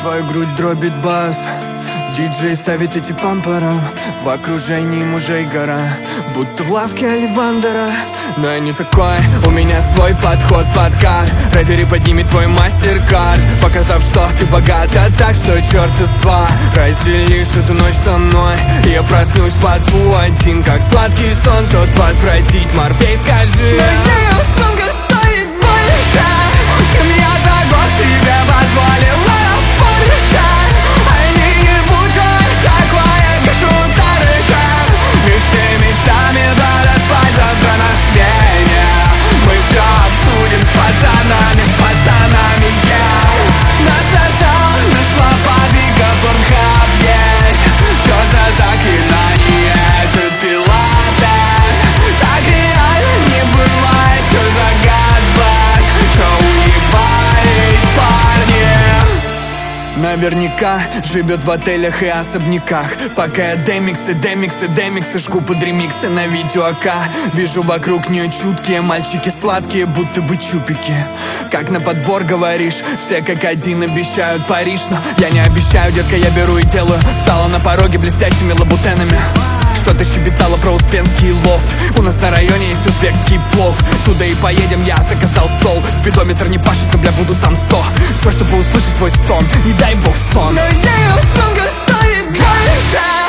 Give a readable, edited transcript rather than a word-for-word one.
Твою грудь дробит бас, диджей ставит эти пампера. В окружении мужей гора, будто в лавке Оливандера. Но я не такой, у меня свой подход под кар. Рефери поднимет твой мастер-кард, показав, что ты богата, так что черт из два. Разделишь эту ночь со мной, и я проснусь под один, как сладкий сон, тот возвратить Морфей, скажи. Но ее сумка стоит больше, чем я за год себе позволила в Порше. Они не будут такое, пишу тарыша. Мечты мечтами, надо спать завтра на смене. Мы все обсудим с пацанами, yeah. Насосал, нашла подвига, Порнхаб есть. Чё за заклинание, тут пилатес? Так реально не бывает, чё за гадбас? Чё уебались, парни? Наверняка живет в отелях и особняках, пока я демиксы жгу под ремиксы на видео АК. Вижу вокруг нее чуткие мальчики сладкие, будто бы чупики. Как на подбор говоришь, все как один обещают Париж, но я не обещаю, детка, я беру и делаю. Встала на пороге блестящими лабутенами, что-то щебетало про Успенский лофт. У нас на районе есть узбекский плов, туда и поедем, я заказал стол. Спидометр не пашет, но, бля, буду там 100. Все, чтобы услышать твой стон, не дай бог сон. Но ее сумка стоит больше,